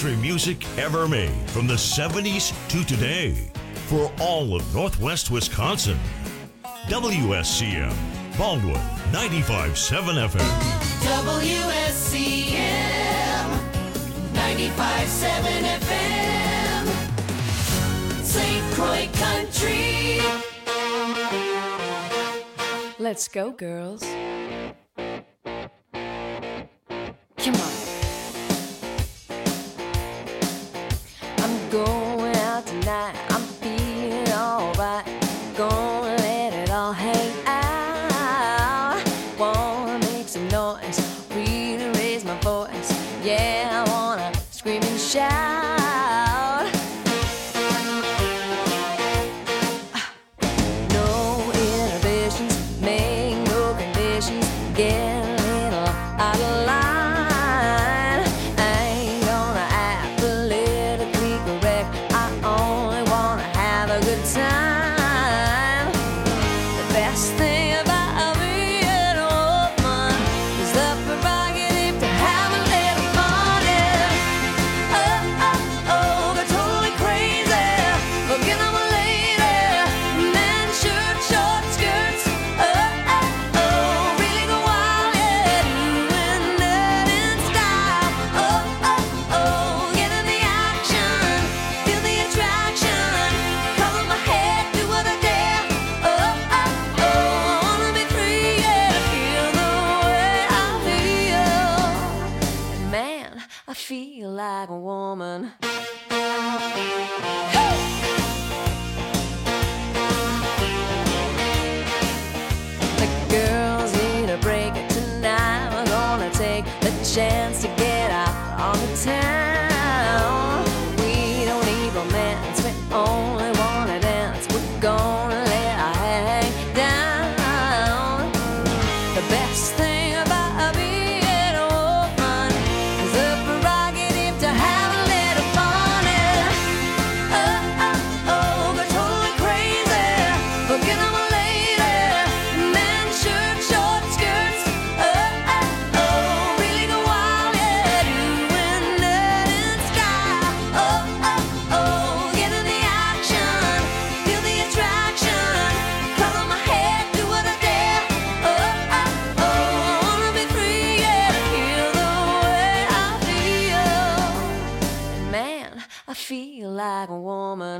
country music ever made from the 70s to today for all of Northwest Wisconsin. WSCM, Baldwin, 95.7 FM. WSCM, 95.7 FM. St. Croix Country. Let's go, girls. Come on. I'm going out tonight. I'm feeling alright. Gonna let it all hang out. Wanna make some noise, really raise my voice. Yeah, I wanna scream and shout. No inhibitions, make no conditions. Get a little out of line. I ain't gonna act politically correct. I only wanna have a good time. The best thing about being a woman is the prerogative to have a little fun. Yeah. Oh, oh, oh, they're totally crazy. Looking at my lady. Men, shirt, short skirts. Oh, oh, oh, really go wild. Yeah, doing that in style. Oh, oh, oh, get in the action. Feel the attraction. Color my head, do what I dare. Oh, oh, oh, I wanna be free, yeah. Feel the way I feel. Man, I feel like a woman. The girls need a break tonight. We're gonna take the chance to get out on the town. We don't need romance, we only wanna dance. We're gonna let our hang down. The best thing about being a woman is the prerogative to have a little fun. Yeah. Oh, oh, oh, they're totally crazy. Looking at my lady. Men, shirt, short skirts. Oh, oh, oh, really go wild. Yeah, doing that in style. Oh, oh, oh, get in the action. Feel the attraction. Color my head, do what I dare. Oh, oh, oh, I wanna be free. Yeah, feel the way I feel. Man, I feel like a woman.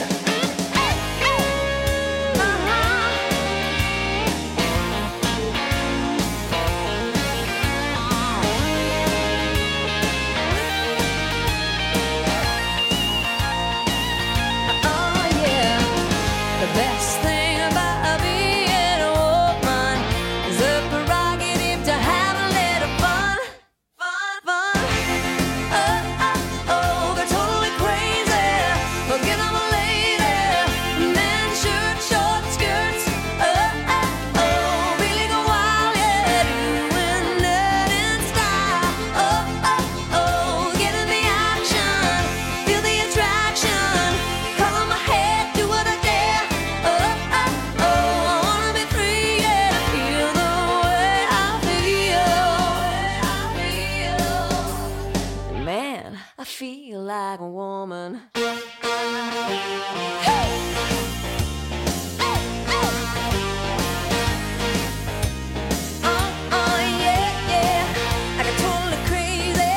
Oh yeah, the best thing about being a woman is the prerogative to have a little fun, fun, fun. Oh, oh, oh, they're totally crazy. Looking at my lady. Men, shirt, short skirts. Oh, oh, oh, really go wild. Yeah, doing that in style. Oh, oh, oh, get in the action. Feel the attraction. Color my head, do what I dare. Oh, oh, oh, I wanna be free. Yeah, feel the way I feel. Man, I feel like a woman. Oh, yeah, yeah, I got totally crazy.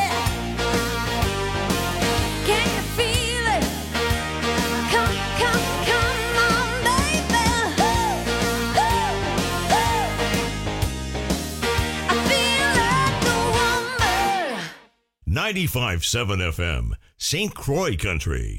Can you feel it? Come, come, come on, baby. I feel like a woman. 95.7 FM, St. Croix Country.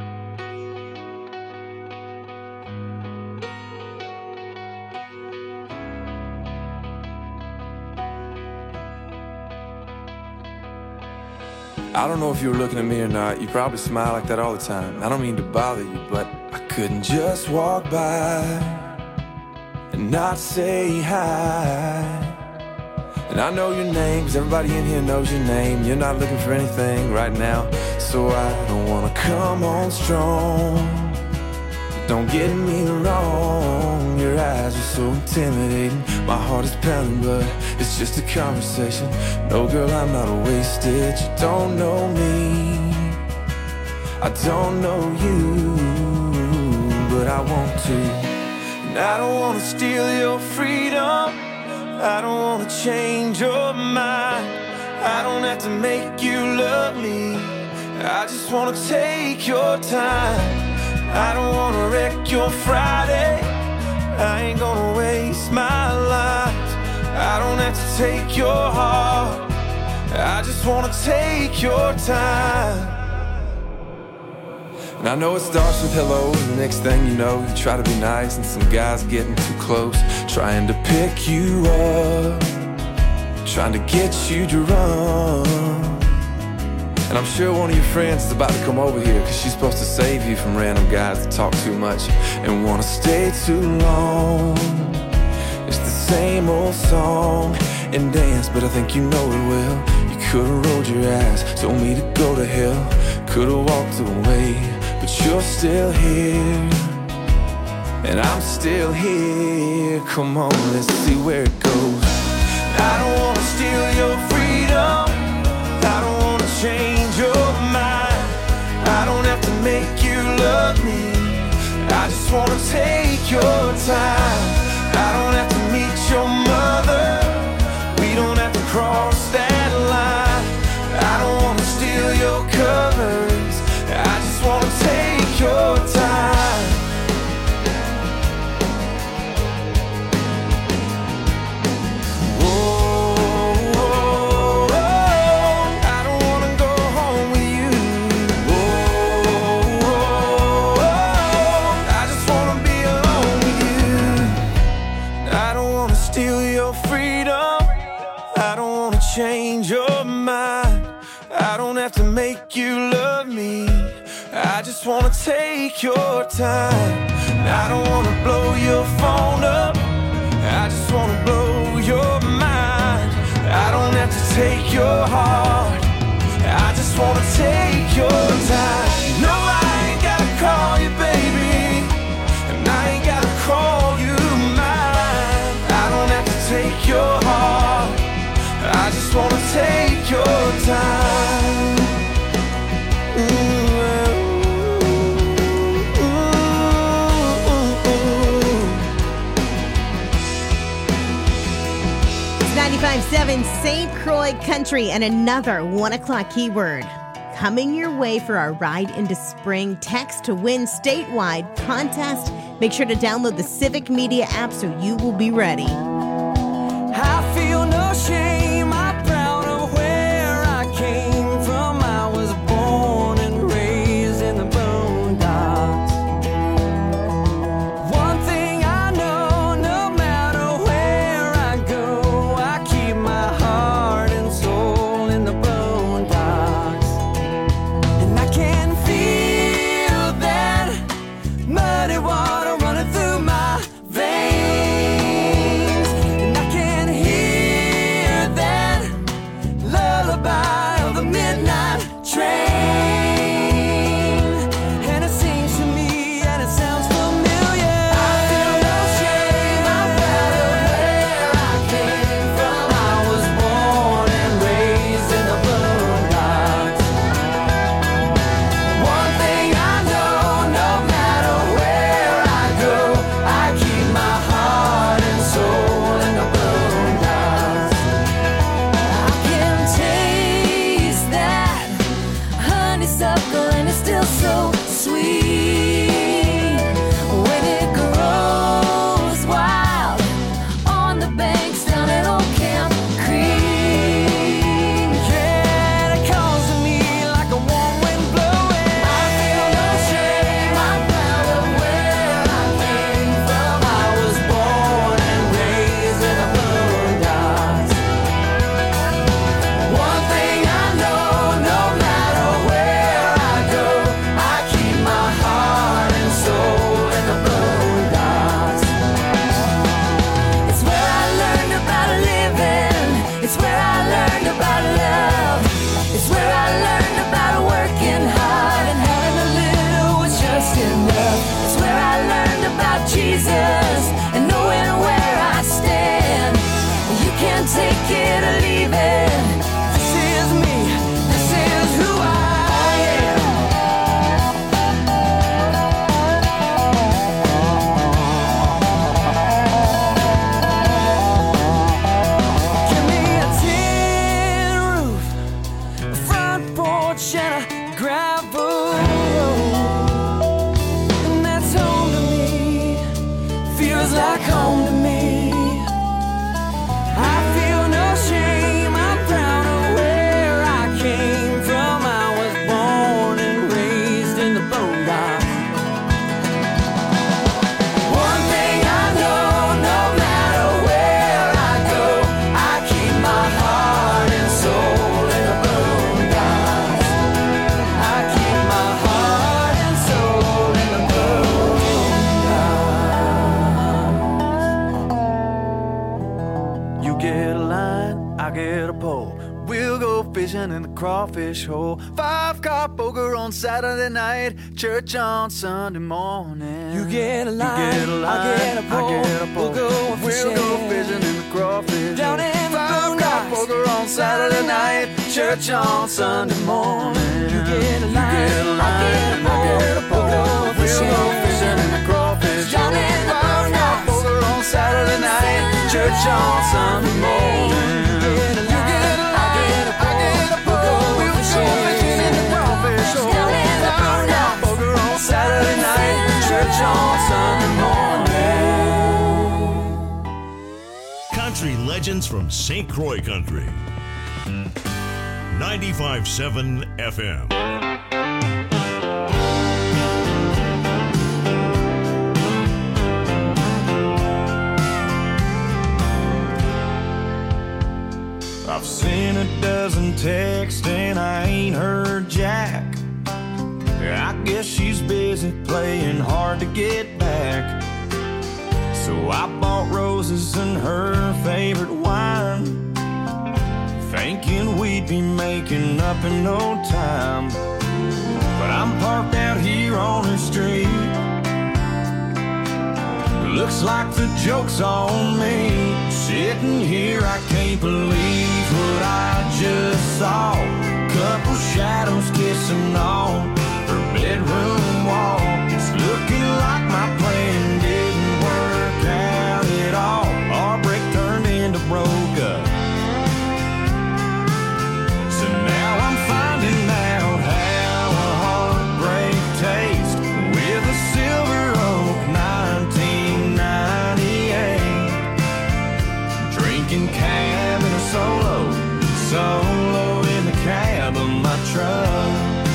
I don't know if you were looking at me or not. You probably smile like that all the time. I don't mean to bother you, but I couldn't just walk by and not say hi. And I know your name, 'cause everybody in here knows your name. You're not looking for anything right now, so I don't wanna come on strong. Don't get me wrong, you're your eyes are so intimidating. My heart is pounding, but it's just a conversation. No, girl, I'm not wasted. You don't know me, I don't know you, but I want to. And I don't want to steal your freedom, I don't want to change your mind, I don't have to make you love me, I just want to take your time. I don't want to wreck your Friday, I ain't gonna waste my life. I don't have to take your heart, I just want to take your time. And I know it starts with hello, and the next thing you know, you try to be nice, and some guy's getting too close, trying to pick you up, trying to get you drunk. And I'm sure one of your friends is about to come over here, cause she's supposed to save you from random guys that talk too much and wanna stay too long. It's the same old song and dance, but I think you know it well. You could've rolled your eyes, told me to go to hell, could've walked away, but you're still here, and I'm still here. Come on, let's see where it goes. I don't wanna steal your freedom, I don't wanna change your mind, I don't have to make you love me, I just wanna take your time. I don't have to meet your mother, we don't have to cross that line, I don't wanna steal your covers, I just wanna take your time. Change your mind, I don't have to make you love me, I just wanna take your time. I don't wanna blow your phone up, I just wanna blow your mind. I don't have to take your heart, I just wanna take your time. No, I ain't gotta call you baby, and I ain't gotta call you mine. I don't have to take your heart, I just wanna take your time. It's 95.7 St. Croix Country, and another 1 o'clock keyword coming your way for our Ride into Spring Text to Win statewide contest. Make sure to download the Civic Media app so you will be ready. I feel no shame, I'm proud of where I came from. I was born and raised in the boondocks. One thing I know, no matter where I go, I keep my heart and soul in the boondocks. And I can feel that muddy water running through my veins. fishing in the crawfish hole. 5-car poker on Saturday night, church on Sunday morning. You get a line, I get a pole, we'll go We'll go fishing in the crawfish down hole. in the 5-car boondocks. poker on Saturday night, church on Sunday morning. You get a line, I get a pole, we'll go fishing in the crawfish down hole. in the 5-car boondocks. poker on Saturday night, church on Sunday morning. Saturday night, church on Sunday morning. Country legends from St. Croix Country. 95.7 FM. I've seen a dozen texts and I ain't heard jack. I guess she's busy playing hard to get back. So I bought roses and her favorite wine, thinking we'd be making up in no time. But I'm parked out here on her street. Looks like the joke's on me. Sitting here, I can't believe what I just saw. Couple shadows kissing on her bedroom wall. It's looking like my plan didn't work out at all. Our break turned into broke up. So now I'm finding out how a heartbreak tastes with a Silver Oak 1998. Drinking cab in a solo in the cab of my truck.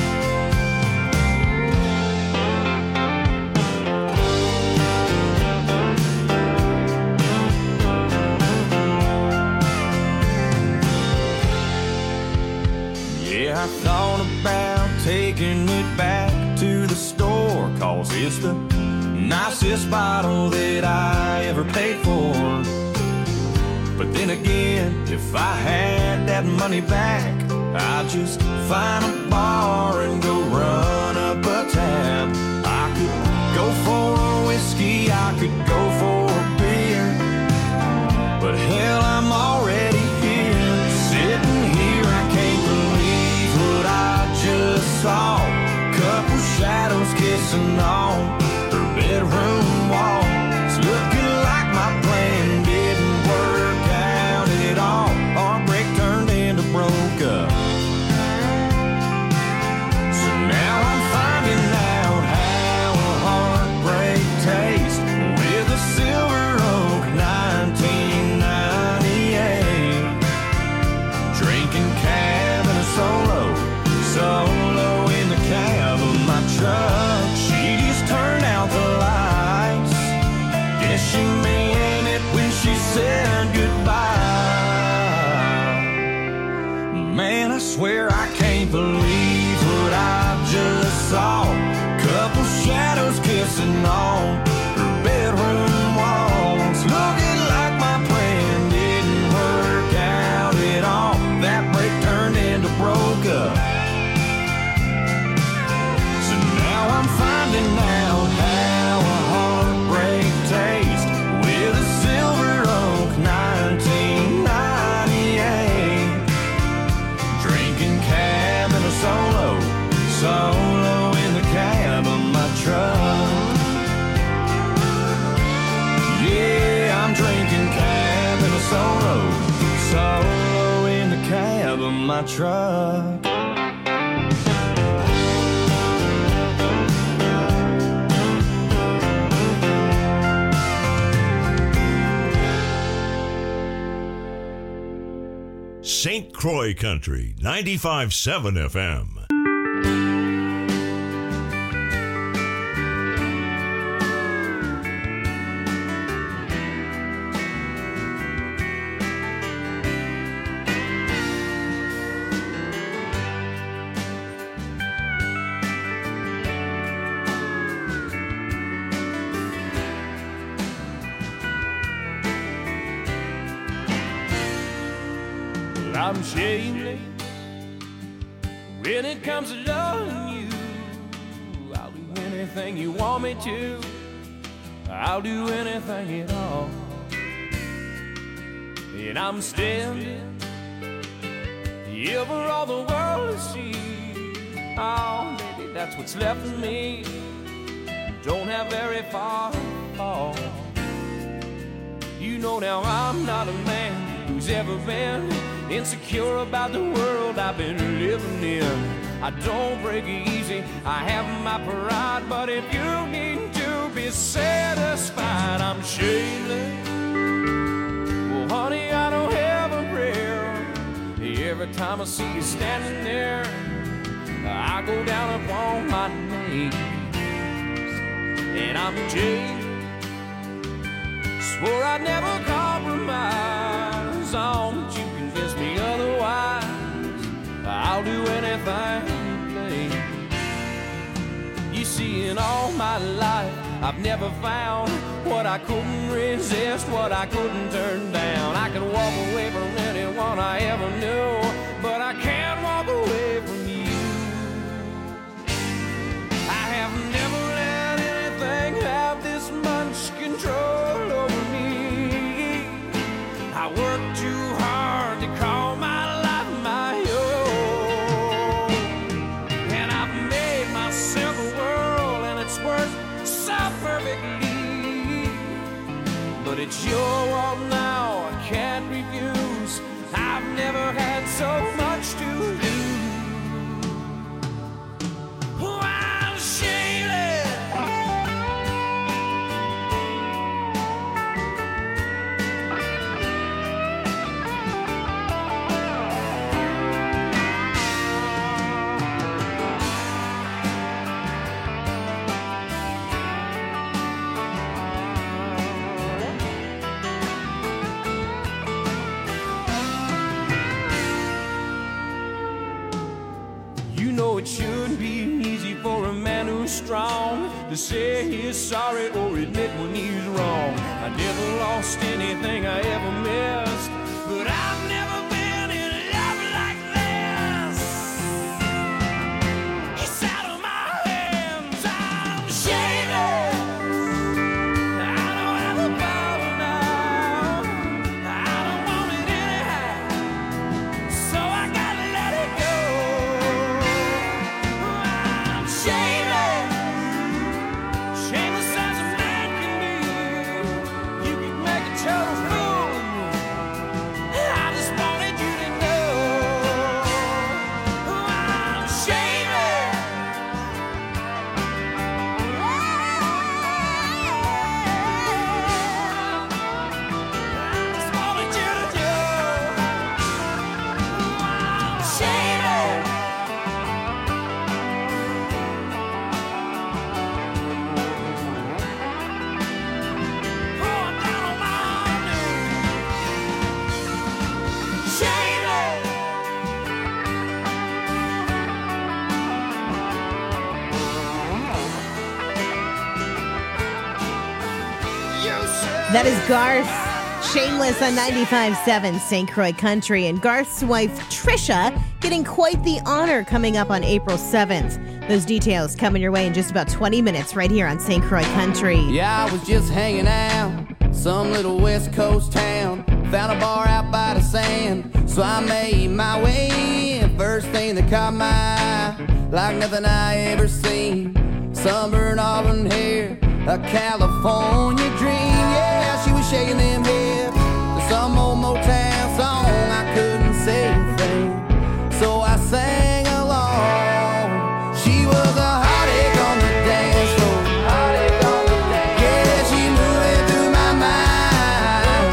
I thought about taking it back to the store, 'cause it's the nicest bottle that I ever paid for. But then again, if I had that money back, I'd just find a bar and go run up a tab. I could go for a whiskey, I could go for a beer, but hell, I'm already here. Sitting here, I can't believe what I just saw. Couple shadows kissing on her bedroom wall. It's looking like my plan didn't work out at all. Our break turned into broke up. So now I'm finding out how a heartbreak tastes with a Silver Oak 1998. Drinking cab and a solo in the cab of my truck. She just turned out the lights. Guess she meant it when she said goodbye. Man, I swear I can't believe what I just saw. Couple shadows kissing on her bedroom walls. Looking like my plan didn't work out at all. That break turned into broke up. I'm finding out how a heartbreak tastes with a Silver Oak 1998. Drinking cab and a solo in the cab of my truck. Yeah, I'm drinking cab and a solo in the cab of my truck. St. Croix Country, 95.7 FM. I'm shameless When it comes to loving you, I'll do anything you want me to. I'll do anything at all. And I'm standing here for all the world to see. Oh, maybe that's what's left of me. Don't have very far to fall. You know now I'm not a man who's ever been insecure about the world I've been living in. I don't break easy, I have my pride, but if you need to be satisfied, I'm shameless. Well, honey, I don't have a prayer. Every time I see you standing there, I go down upon my knees. And I'm jaded, swore I'd never compromise. Oh, but you convince me otherwise. I'll do anything you please. You see, in all my life, I've never found what I couldn't resist, what I couldn't turn down. I could walk away from anyone I ever knew, but I can't walk away from you. I have never let anything have this much control over me. I work too hard to call my life my own, and I've made myself a world, and it's worked so perfectly. But it's your world now, I can't refuse. I've never had so much to lose. Oh, I'm shameless. You know it shouldn't be easy for a man who's strong to say he's sorry or admit when he's wrong. I never lost anything I ever missed, but I've never been in love like this. It's out of my hands, I'm shameless. I don't have a power now, I don't want it anyhow, so I gotta let it go. I'm shameless, shameless as a man can be. You can make a total fool of me. I just wanted you to know I'm shameless. I just wanted you to know I'm shameless. Oh, I'm down on my knees. Shameless. That is Garth, Shameless on 95.7 St. Croix Country. And Garth's wife, Trisha, getting quite the honor coming up on April 7th. Those details coming your way in just about 20 minutes right here on St. Croix Country. Yeah, I was just hanging out, some little West Coast town. Found a bar out by the sand, so I made my way in. First thing that caught my eye, like nothing I ever seen. Sunburned auburn hair, a California dream. Yeah, she was shaking them hips to some old Motown song. I couldn't say a thing, so I sang along. She was a heartache on the dance floor. Yeah, she moving through my mind.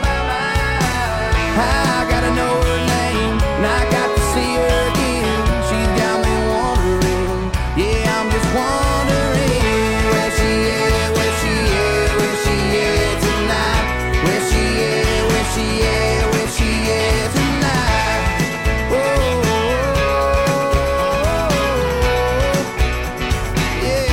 I gotta know her name, and I got to see her again. She's got me wondering, yeah, I'm just wondering where she is, where she is, where she is tonight. Where she is, where she is, where she is tonight. Yeah.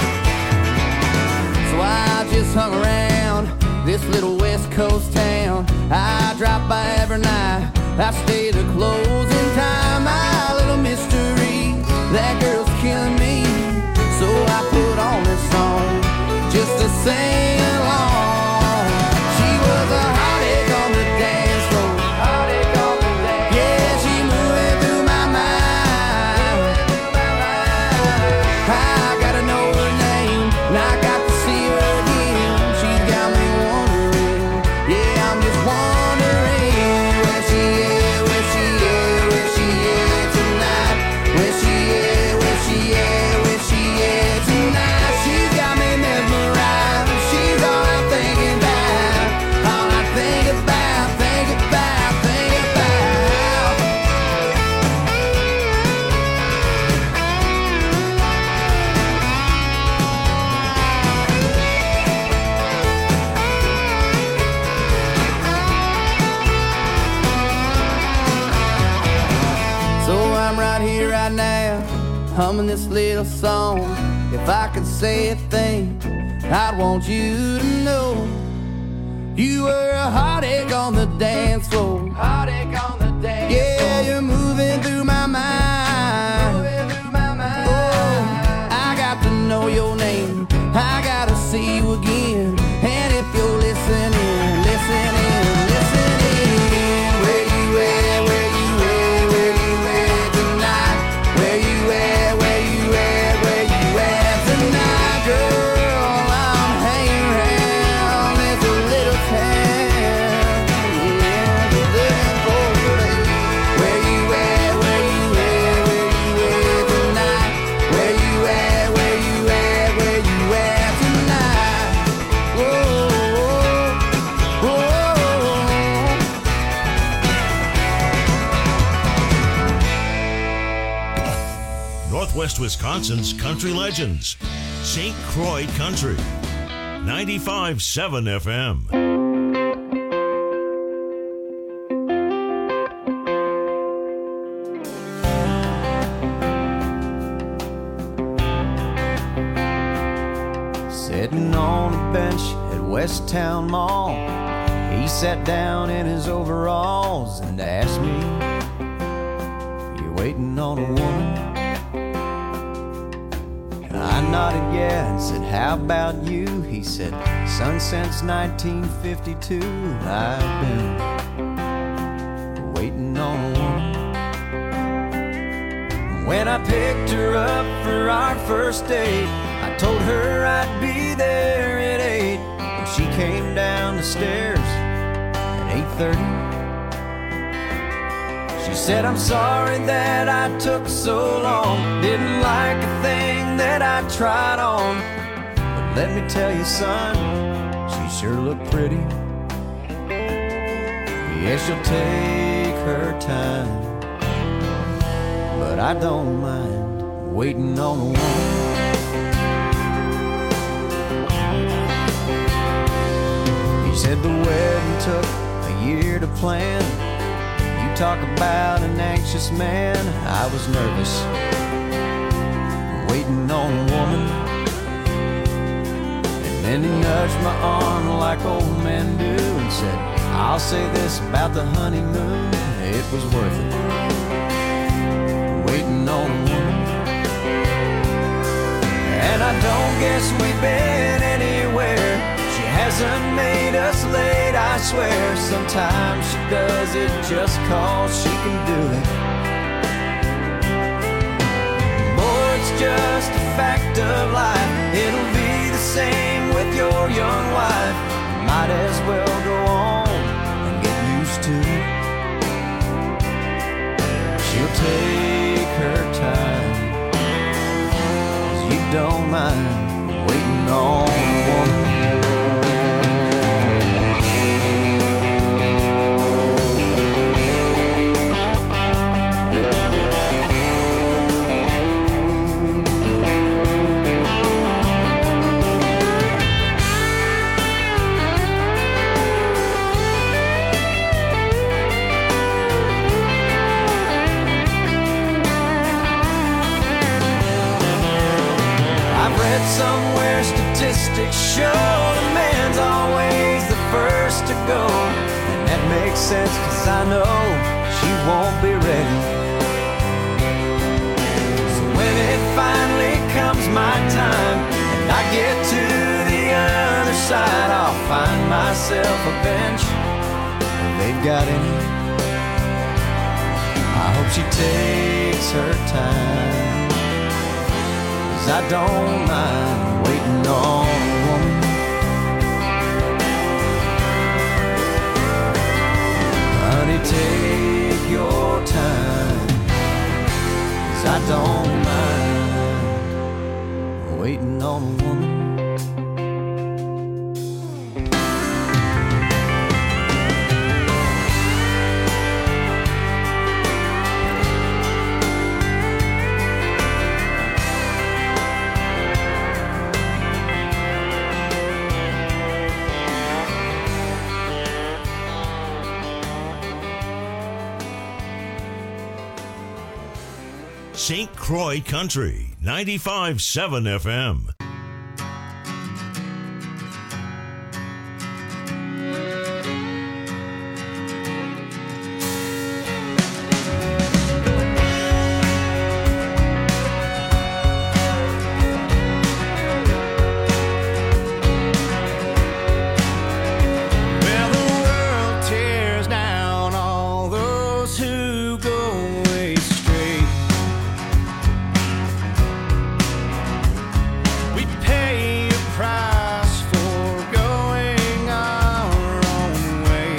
So I just hung around this little West Coast town. I drop by every night, I stay to closing time. My little mystery killing me. So I put on this song just to sing along. She was a heartache on the dance floor. Yeah, she moving through my mind. I gotta know her name, and I got to see her again. She's got me wondering, yeah, I'm just wondering where she is, where she is, where she is tonight. Where she is, where she is, where she is tonight. She's got me mesmerized. She's all I'm thinking about, all I think about, think about, think about. So I'm right here, right now, humming this little song. If I could say a thing, I'd want you to know you were a heartache on the dance floor. Heartache on the dance floor. Yeah, you're moving through my mind. Moving through my mind. Oh, I got to know your name. I gotta see you again. And if you're listening, listening, listening, where you at, where you at, where you at tonight? Where you at, where you at, where you at tonight, girl? I'm hanging around this little town. Yeah, looking for you. Where you at, where you at, where you at tonight? Where you at, where you at, where you at tonight? Whoa, whoa, whoa. Northwest Wisconsin's country legends. St. Croix Country. 95.7 FM. Sitting on a bench at West Town Mall, he sat down in his overalls and asked me, "You waiting on a woman?" I nodded yeah and said, "How about you?" He said, "Son, since 1952 I've been waiting on a woman." When I picked her up for our first date, I told her I'd be there at 8. And she came down the stairs at 8:30. She said, "I'm sorry that I took so long. Didn't like a thing that I tried on. But let me tell you, son, she sure looked pretty. Yeah, she'll take her time, but I don't mind waiting on a woman." He said the wedding took a year to plan. You talk about an anxious man. I was nervous, waiting on a woman. And then he nudged my arm like old men do and said, "I'll say this about the honeymoon, it was worth it, waiting on a woman." And I don't guess we've been anywhere. She hasn't made us late, I swear. Sometimes she does it just 'cause she can do it. Boy, it's just a fact of life. It'll be the same with your young wife. You might as well go on and get used to it. She'll take her time, 'cause you don't mind waiting on a woman. Somewhere statistics show the man's always the first to go. And that makes sense, 'cause I know she won't be ready. So when it finally my time and I get to the other side, I'll find myself a bench they've got in it. I hope she takes her time, 'cause I don't mind waiting on a woman. Honey, take your time, 'cause I don't mind waiting on a woman. St. Croix Country, 95.7 FM. Well, the world tears down all those who go astray. We pay a price for going our own way.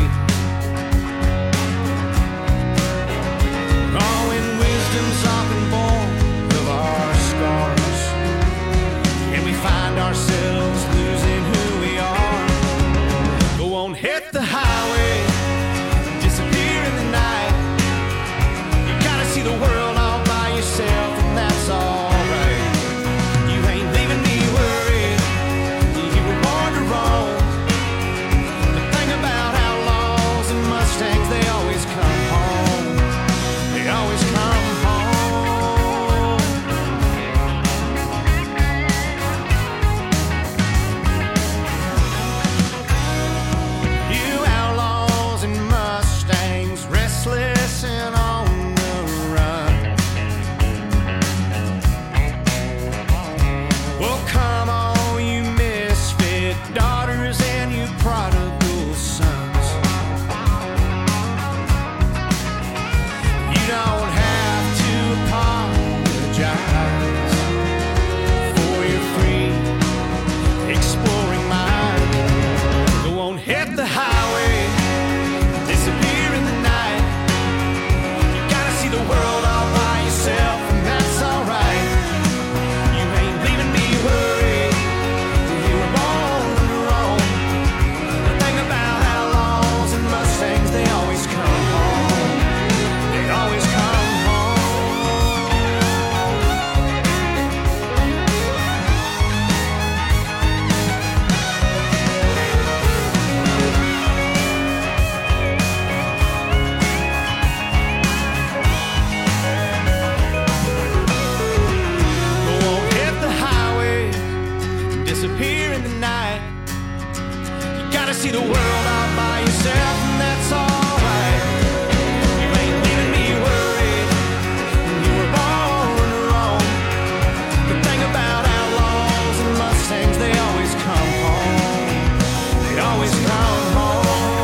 Oh, when wisdom's often born of our scars, and we find ourselves losing who we are. Go on, hit the highway, disappear in the night. You gotta see the world all by yourself, and that's alright. You ain't leaving me worried, you were born to roam. The thing about outlaws and Mustangs, they always come home. They always come home. You outlaws and Mustangs, restless and on the run. Well, come on, you misfit daughters and you prodigal sons. You don't have to apologize for your free exploring mind. Go on, hit the highway, disappear in the night. You gotta see the world all by yourself, and that's alright. You ain't leaving me worried, you were born to roam. The thing about outlaws and Mustangs, they always come home. They always come home. Go on, hit the highway, disappear in the night. You gotta see the world all by yourself, and that's alright. You ain't leaving me worried, you were born to roam. The thing about outlaws and Mustangs, they always come home. They always come home.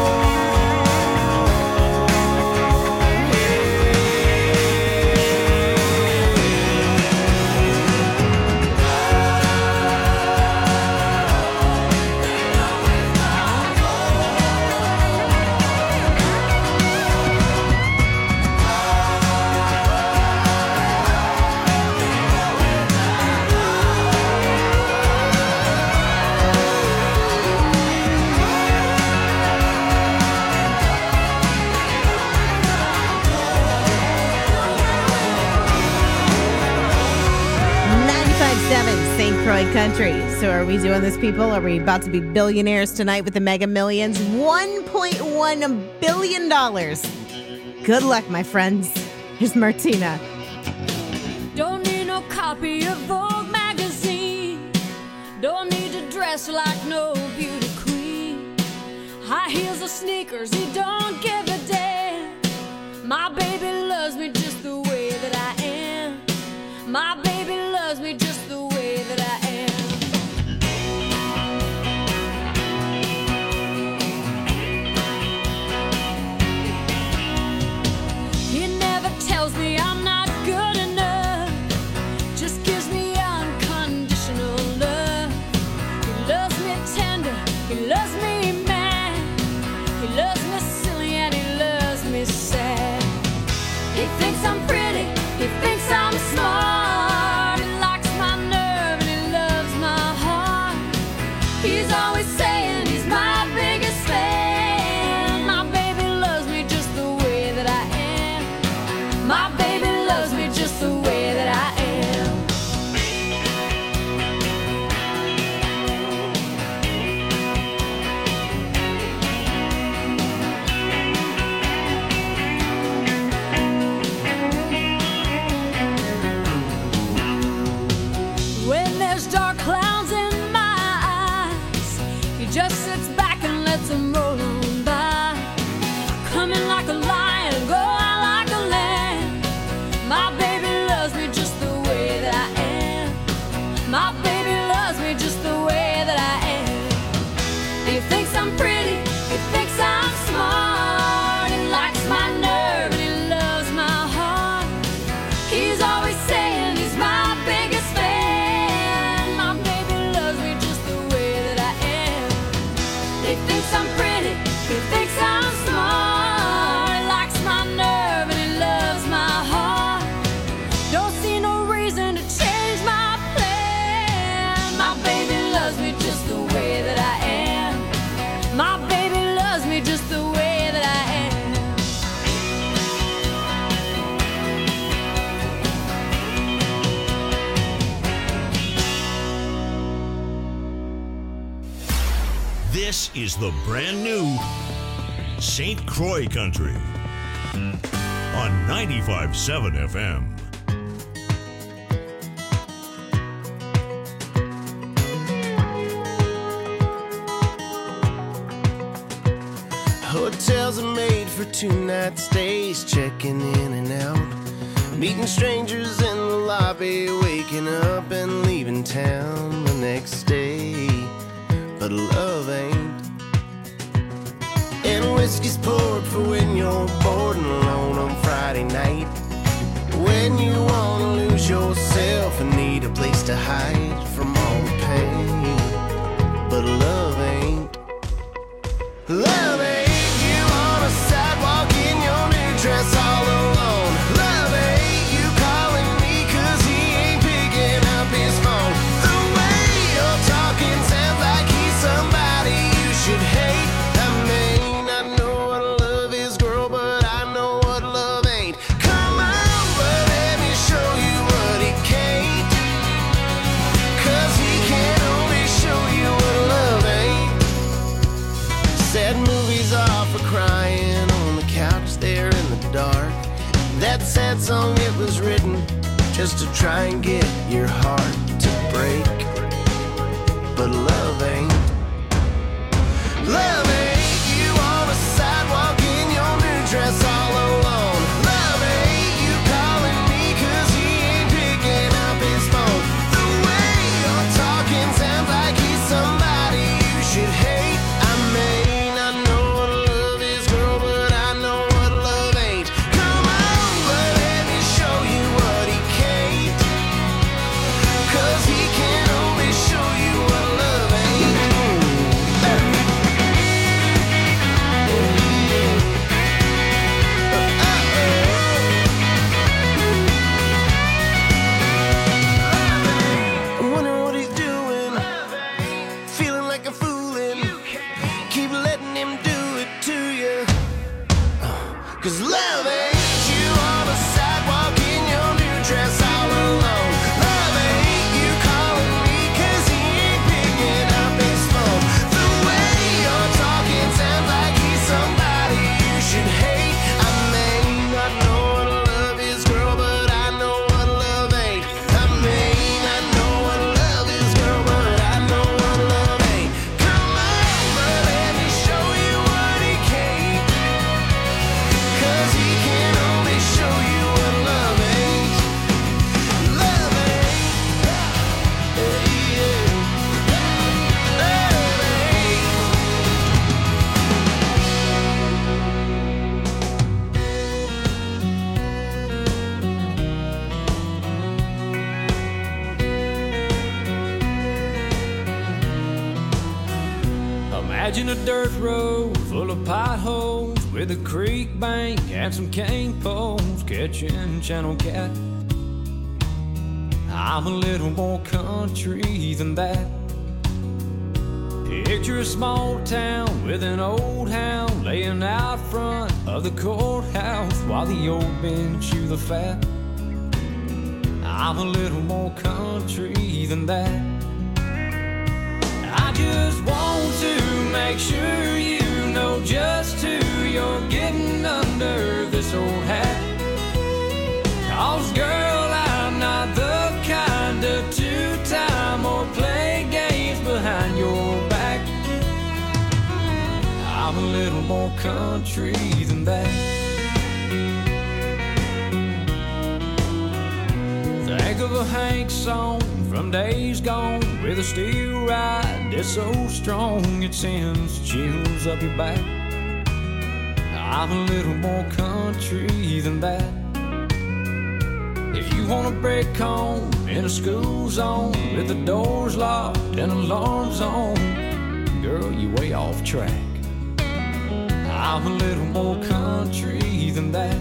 St. Croix Country. So are we doing this, people? Are we about to be billionaires tonight with the Mega Millions? $1.1 billion. Good luck, my friends. Here's Martina. Don't need no copy of Vogue magazine. Don't need to dress like no beauty queen. High heels or sneakers, he don't give a damn. My baby loves me just the way that I am. My baby loves me just the way that He loves me mad, he loves me silly, and he loves me sad. He thinks I'm pretty, he thinks I'm smart. He likes my nerve and he loves my heart. He's always saying he's my biggest fan. My baby loves me just the way that I am. My baby loves me just the way that I am. When there's dark clouds in my eyes, he just sits back and lets them roll on by. Come in like a lion, go out like a lamb. My baby loves me just the way that I am. My baby loves me just the way that I am. He thinks I'm pretty, he thinks I'm smart. He likes my nerve and he loves my heart. He's always saying he's my biggest fan. My baby loves me just the way that I am. He thinks I'm pretty, he thinks I'm smart. He likes my nerve and he loves my heart. Don't see no reason to change my plan. My baby loves me just the way that I am. My baby loves me just the way that I am. This is the brand new St. Croix Country on 95.7 FM. Hotels are made for 2-night stays, checking in and out, meeting strangers in the lobby, waking up and leaving town the next day. But love ain't. And whiskey's poured for when you're bored and alone on Friday night, when you wanna lose yourself and need a place to hide from all the pain. But love ain't. Love ain't. You on a sidewalk in your new dress all alone. Love ain't. You calling me 'cause he ain't picking up his phone. The way you're talking sounds like he's somebody you should hate. I mean, I know what love is, girl, but I know what love ain't. Come on, but let me show you what he can't. 'Cause he can only show you what love ain't. Sad movies are for crying on the couch there in the dark. That sad song, it was written just to try and get your heart to break. But love ain't. Love ain't. You on a sidewalk in your new dress all alone. Love ain't. You calling me 'cause he ain't picking up his phone. The way you're talking sounds like he's somebody you should hate. I mean, I know what love is, girl, but I know what love ain't. Come on, but let me show you what he can't. 'Cause he can only Imagine a dirt road full of potholes with a creek bank and some cane poles catching channel cat. I'm a little more country than that. Picture a small town with an old hound laying out front of the courthouse while the old men chew the fat. I'm a little more country than that. I just want to make sure you know just who you're getting under this old hat. 'Cause girl, I'm not the kind to two-time or play games behind your back. I'm a little more country than that. Think of a Hank song from days gone with a steel ride that's so strong it sends chills up your back. I'm a little more country than that. If you want to break home in a school zone with the doors locked and alarms on, girl, you way off track. I'm a little more country than that.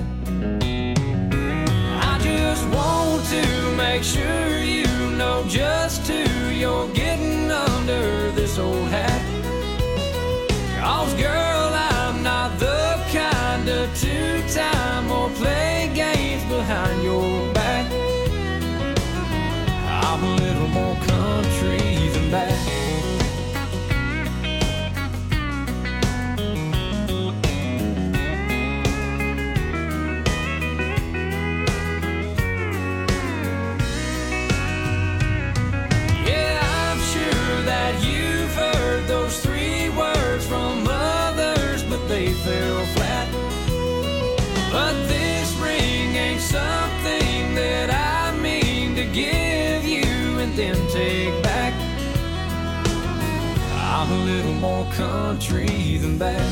I just want to make sure you know just who you're getting under this old hat. 'Cause girl, I'm not the kind to two-time or play games behind your back. I'm a little more country than that. Those 3 words from others, but they fell flat. But this ring ain't something that I mean to give you and then take back. I'm a little more country than that.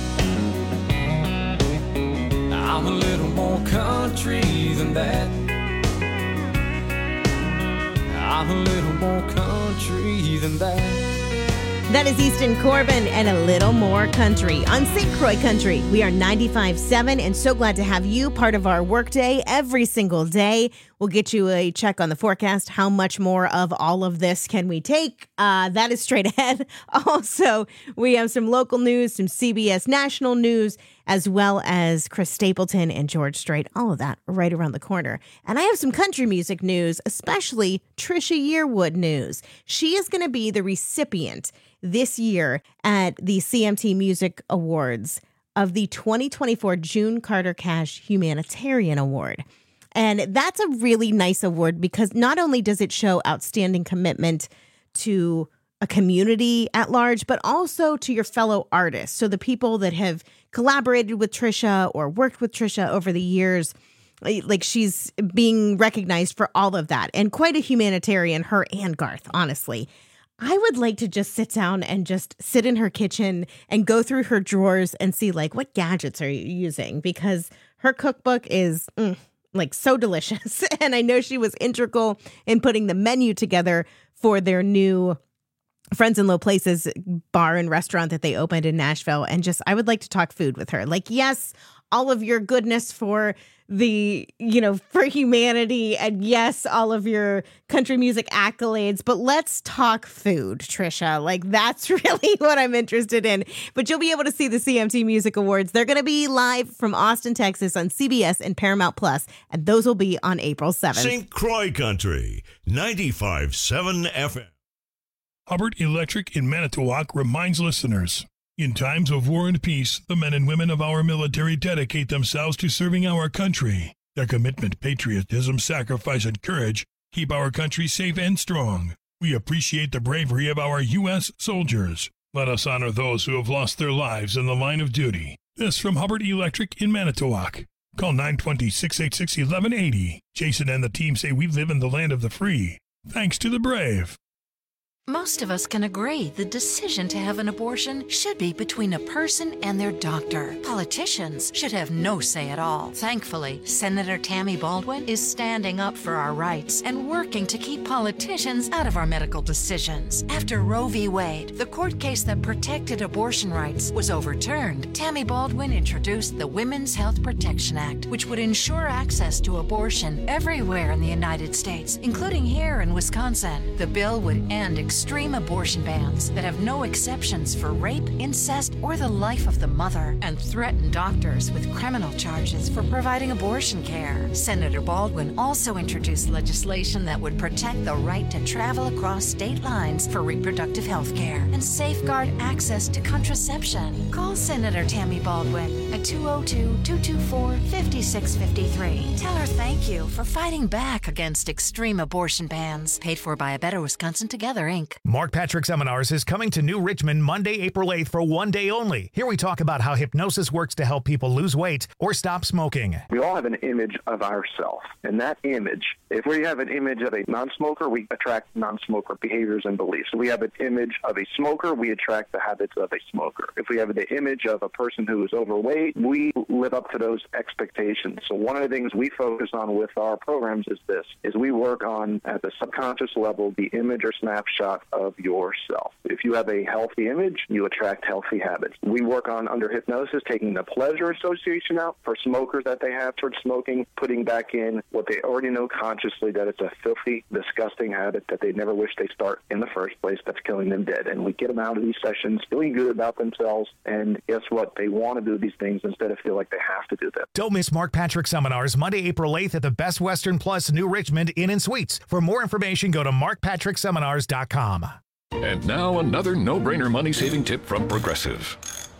I'm a little more country than that. I'm a little more country than that. That is Easton Corbin and a little more country on St. Croix Country. We are 95.7 and so glad to have you part of our workday every single day. We'll get you a check on the forecast. How much more of all of this can we take? That is straight ahead. Also, we have some local news, some CBS national news, as well as Chris Stapleton and George Strait. All of that right around the corner. And I have some country music news, especially Trisha Yearwood news. She is going to be the recipient this year at the CMT Music Awards of the 2024 June Carter Cash Humanitarian Award. And that's a really nice award because not only does it show outstanding commitment to a community at large, but also to your fellow artists. So the people that have collaborated with Trisha or worked with Trisha over the years, like she's being recognized for all of that. And quite a humanitarian, her and Garth, honestly. I would like to just sit down and just sit in her kitchen and go through her drawers and see like what gadgets are you using, because her cookbook is like so delicious. And I know she was integral in putting the menu together for their new Friends in Low Places bar and restaurant that they opened in Nashville. And just, I would like to talk food with her. Like, yes, all of your goodness for the, for humanity. And yes, all of your country music accolades, but let's talk food, Trisha. Like, that's really what I'm interested in. But you'll be able to see the CMT Music Awards. They're going to be live from Austin, Texas on CBS and Paramount Plus. And those will be on April 7th. St. Croix Country, 95.7 FM. Hubbard Electric in Manitowoc reminds listeners, in times of war and peace, the men and women of our military dedicate themselves to serving our country. Their commitment, patriotism, sacrifice, and courage keep our country safe and strong. We appreciate the bravery of our U.S. soldiers. Let us honor those who have lost their lives in the line of duty. This from Hubbard Electric in Manitowoc. Call 920-686-1180. Jason and the team say we live in the land of the free. Thanks to the brave. Most of us can agree the decision to have an abortion should be between a person and their doctor. Politicians should have no say at all. Thankfully, Senator Tammy Baldwin is standing up for our rights and working to keep politicians out of our medical decisions. After Roe v. Wade, the court case that protected abortion rights, was overturned, Tammy Baldwin introduced the Women's Health Protection Act, which would ensure access to abortion everywhere in the United States, including here in Wisconsin. The bill would end extreme abortion bans that have no exceptions for rape, incest, or the life of the mother, and threaten doctors with criminal charges for providing abortion care. Senator Baldwin also introduced legislation that would protect the right to travel across state lines for reproductive health care and safeguard access to contraception. Call Senator Tammy Baldwin at 202-224-5653. Tell her thank you for fighting back against extreme abortion bans. Paid for by A Better Wisconsin Together, Inc. Mark Patrick Seminars is coming to New Richmond Monday, April 8th for one day only. Here we talk about how hypnosis works to help people lose weight or stop smoking. We all have an image of ourselves, and that image, if we have an image of a non-smoker, we attract non-smoker behaviors and beliefs. If we have an image of a smoker, we attract the habits of a smoker. If we have the image of a person who is overweight, we live up to those expectations. So one of the things we focus on with our programs is this, is we work on, at the subconscious level, the image or snapshot of yourself. If you have a healthy image, you attract healthy habits. We work on, under hypnosis, taking the pleasure association out for smokers that they have towards smoking, putting back in what they already know consciously, that it's a filthy, disgusting habit that they never wish they start in the first place, that's killing them dead. And we get them out of these sessions feeling good about themselves, and guess what? They want to do these things instead of feel like they have to do them. Don't miss Mark Patrick Seminars Monday, April 8th at the Best Western Plus New Richmond Inn & Suites. For more information, go to markpatrickseminars.com. And now another no-brainer money-saving tip from Progressive.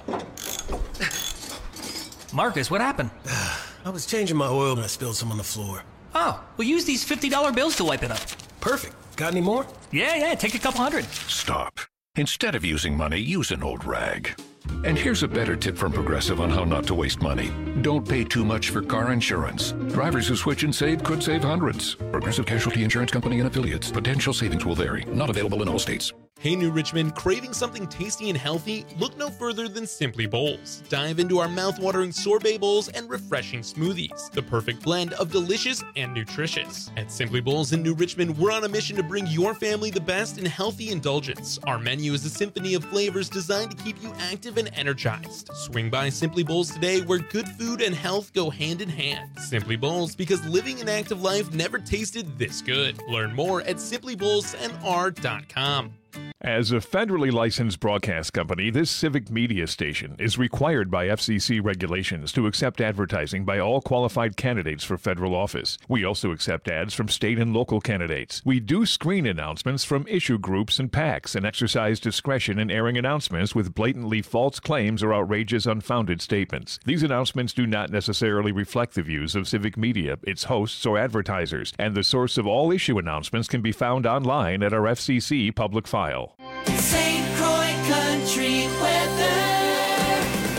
Marcus, what happened? I was changing my oil and I spilled some on the floor. Oh, well, use these $50 bills to wipe it up. Perfect. Got any more? Yeah, take a couple hundred. Stop. Instead of using money, use an old rag. And here's a better tip from Progressive on how not to waste money. Don't pay too much for car insurance. Drivers who switch and save could save hundreds. Progressive Casualty Insurance Company and affiliates. Potential savings will vary. Not available in all states. Hey New Richmond, craving something tasty and healthy? Look no further than Simply Bowls. Dive into our mouth-watering sorbet bowls and refreshing smoothies. The perfect blend of delicious and nutritious. At Simply Bowls in New Richmond, we're on a mission to bring your family the best in healthy indulgence. Our menu is a symphony of flavors designed to keep you active and energized. Swing by Simply Bowls today, where good food and health go hand in hand. Simply Bowls, because living an active life never tasted this good. Learn more at simplybowlsnr.com. As a federally licensed broadcast company, this civic media station is required by FCC regulations to accept advertising by all qualified candidates for federal office. We also accept ads from state and local candidates. We do screen announcements from issue groups and PACs and exercise discretion in airing announcements with blatantly false claims or outrageous, unfounded statements. These announcements do not necessarily reflect the views of civic media, its hosts, or advertisers, and the source of all issue announcements can be found online at our FCC public file. St. Croix Country Weather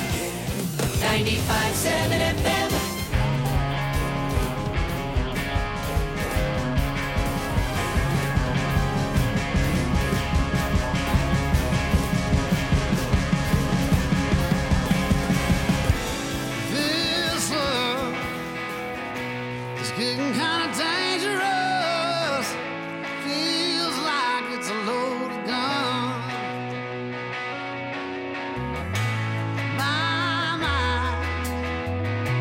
95.7 FM. This love is getting kind of dangerous. Feels like it's a loaded gun. My mind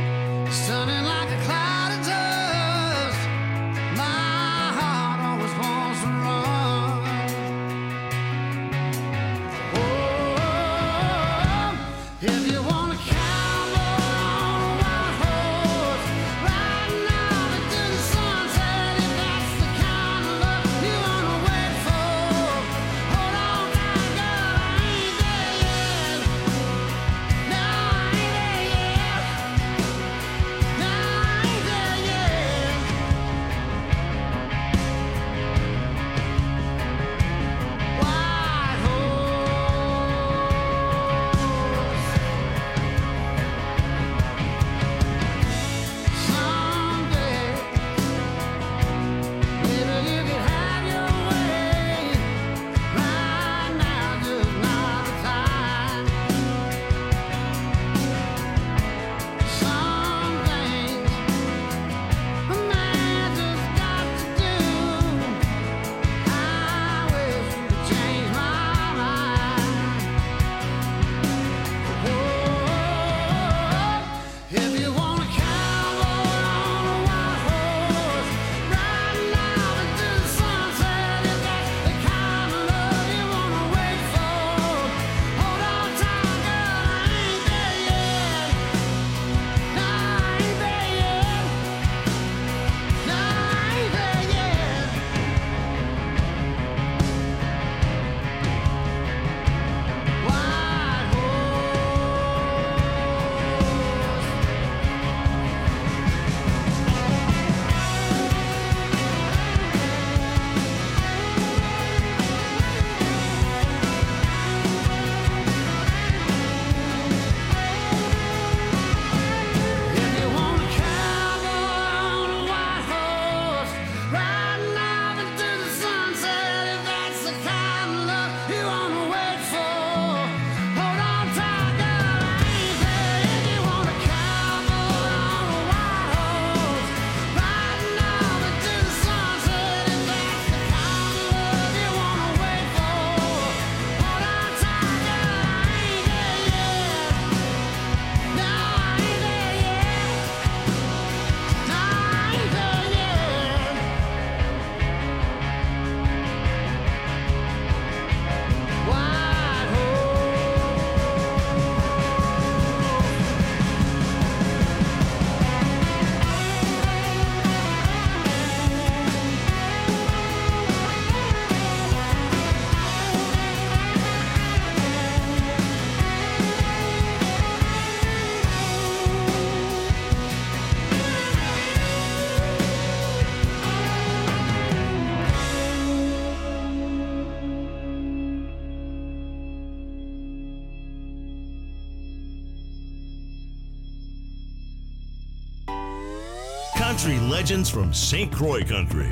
country legends from St. Croix Country.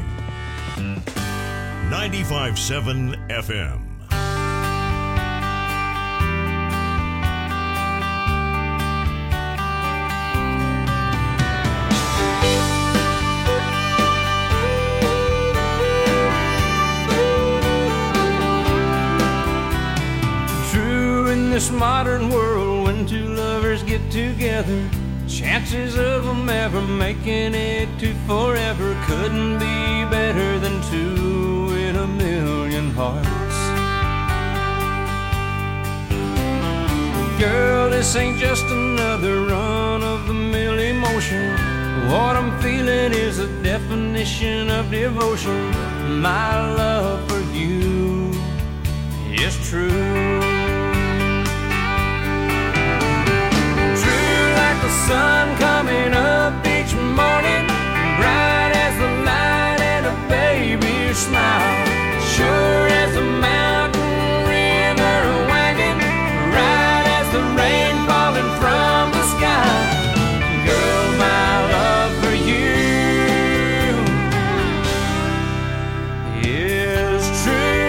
95.7 FM. This modern world, when two lovers get together, chances of them ever making it to forever couldn't be better than two in a million hearts. Girl, this ain't just another run-of-the-mill emotion. What I'm feeling is a definition of devotion. My love for you is true. Sun coming up each morning, bright as the light and a baby's smile, sure as a mountain river winding, right as the rain falling from the sky. Girl, my love for you is true.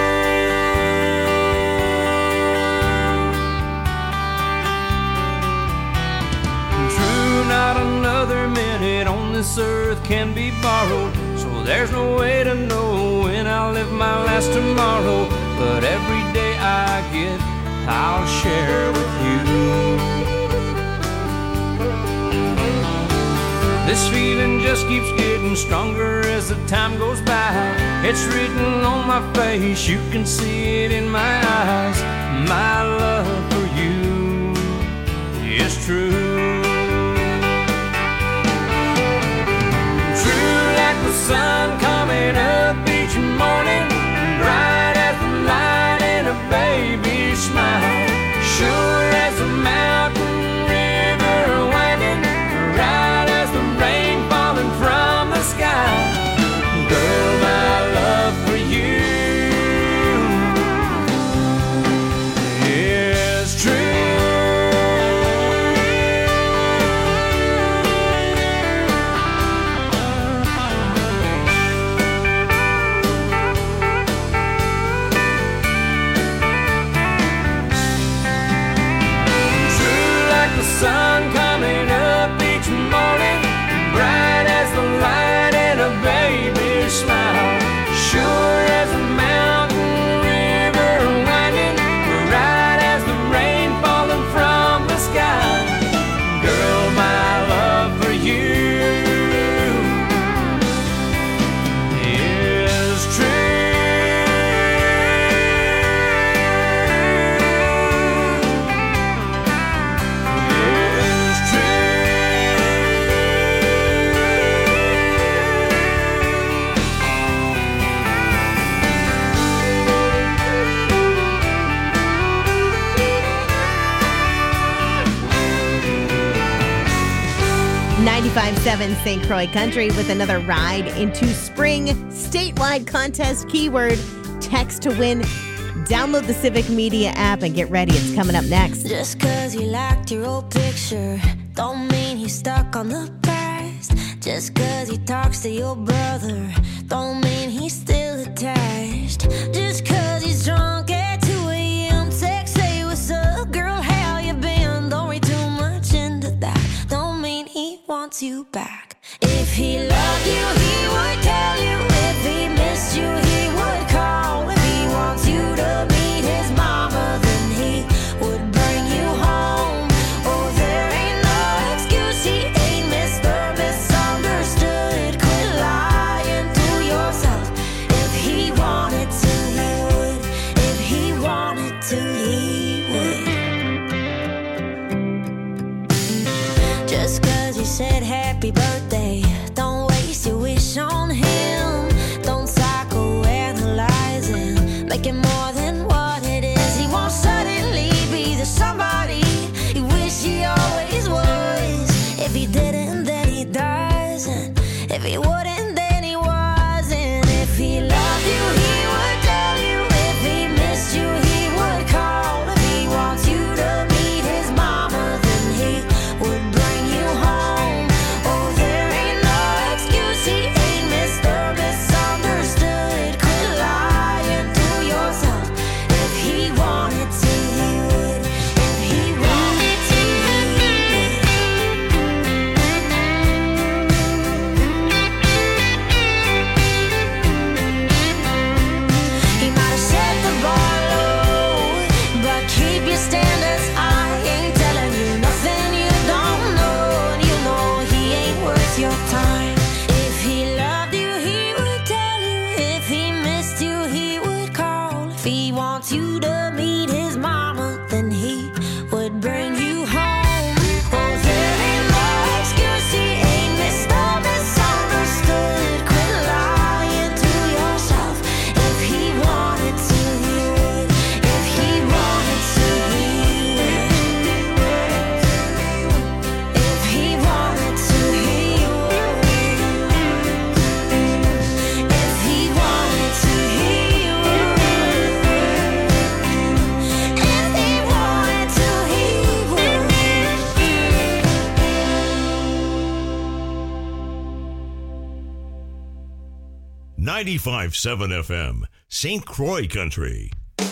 Not another minute on this earth can be borrowed, so there's no way to know when I'll live my last tomorrow. But every day I get, I'll share with you. This feeling just keeps getting stronger as the time goes by. It's written on my face, you can see it in my eyes. My love for you is true. The sun coming up each morning, bright as the light and a baby's smile, sure as a mountain river winding, right as the rain falling from the sky. Girl, my love for you is true. Sun coming up each morning, bright as the light and a baby's smile, sure as a mountain river winding, right as the rain falling from the sky. Girl, my love for you is true. .7 St. Croix Country with another ride into spring statewide contest keyword text to win. Download the Civic Media app and get ready. It's coming up next. Just cause you liked your old picture don't mean he's stuck on the past. Just cause he talks to your brother don't mean he's still attached. Just cause he's drunk at 2 a.m. text, say what's up girl, how you been? Don't read too much into that, don't mean he wants you back. If he loved you, he would tell you. If he missed you, he would call. If he wants you to meet his mama, then he would bring you home. Oh, there ain't no excuse, he ain't Mr. Misunderstood. Quit lying to yourself. If he wanted to, he would. If he wanted to, he would. Just cause you said happy birthday, don't waste your wish on him. Don't psychoanalyze him, make it more than what it is. He won't suddenly be the somebody he wish he always was. If he didn't, then he doesn't. If he wouldn't, then he wasn't. If he loved you, he would tell you. If he missed you, he would call. If he wants you to meet his mama, then he would bring you home. Oh, understand us. I ain't telling you nothing you don't know, and you know he ain't worth your time. If he loved you, he would tell you. If he missed you, he would call. If he wants you to meet his mama, then he would bring you home. Oh, there ain't no excuse, he ain't misunderstood. Quit lying to yourself. If he wanted to, he would. If he wanted to, he would. If he wanted to, he would. If he wanted to, he would. If he wanted to, he would. 95.7 FM, St. Croix Country.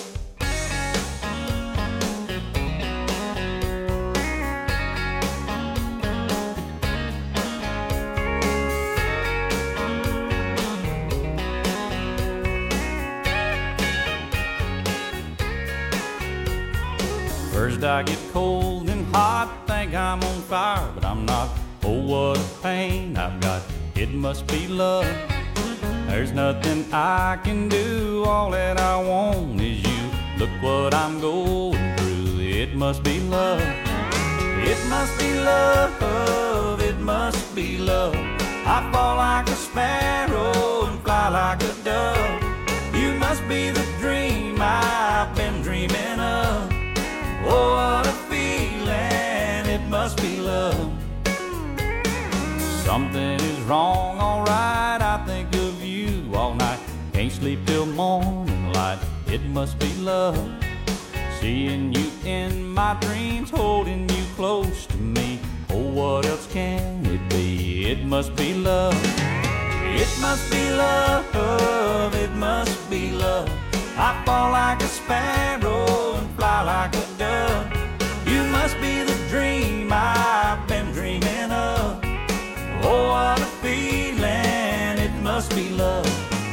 First I get cold and hot, think I'm on fire, but I'm not. Oh, what a pain I've got, it must be love. There's nothing I can do, all that I want is you. Look what I'm going through, it must be love. It must be love, it must be love. I fall like a sparrow and fly like a dove. You must be the dream I've been dreaming of. Oh, what a feeling, it must be love. Something is wrong, alright, I think of you all night. Can't sleep till morning light, it must be love. Seeing you in my dreams, holding you close to me. Oh, what else can it be? It must be love. It must be love, it must be love. I fall like a sparrow and fly like a dove. You must be the dream I've been dreaming of. Oh, what a feeling, it must be love.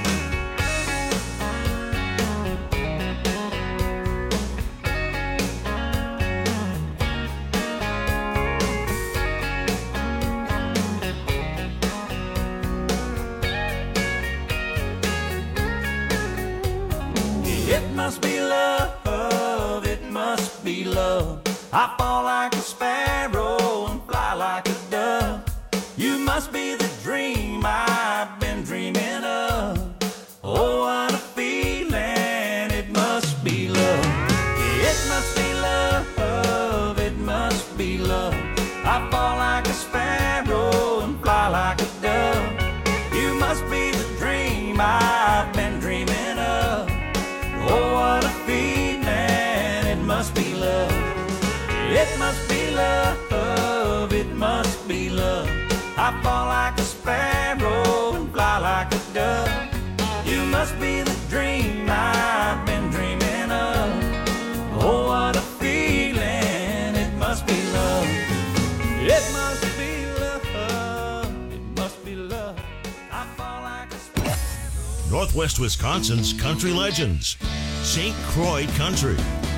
It must be love, it must be love. I fall like a sparrow and fly like a dove. You must be the dream I've been dreaming of. Oh, what a feeling, it must be love. It must be love, it must be love. I fall like a sparrow and fly like a dove. You must be the dream I've been dreaming of. Oh, what a feeling, it must be love. It must be love, it must be love. I fall like a sparrow and fly like a dove. You must be the dream I've been dreaming of. Oh, what a feeling, it must be love. It must be love, it must be love. I fall like a sparrow. Northwest Wisconsin's country legends, St. Croix Country,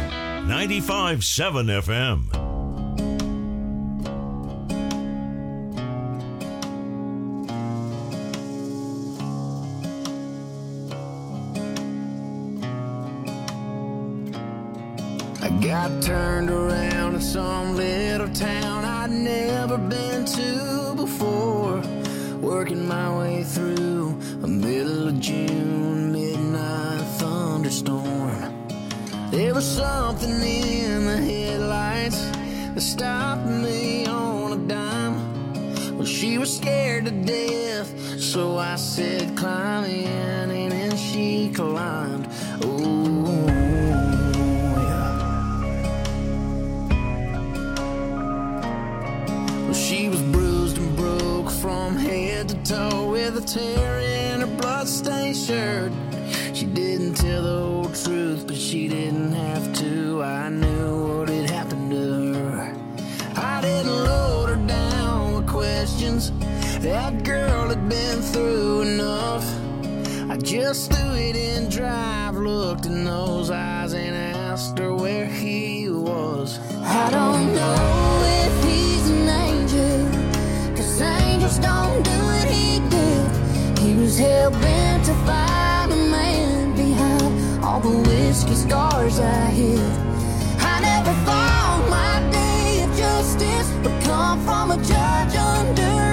95.7 FM. I got turned around in some little town I'd never been to before. Working my way through a middle of June midnight thunderstorm. There was something in the headlights that stopped me on a dime. Well, she was scared to death, so I said, climb in, and then she climbed. Oh, she was bruised and broke from head to toe with a tear in her bloodstained shirt. She didn't tell the whole truth, but she didn't have to. I knew what had happened to her. I didn't load her down with questions. That girl had been through enough. I just threw it in drive, looked in those eyes and asked her where he was. hell-bent to find a man behind all the whiskey scars I hid. I never thought my day of justice would come from a judge under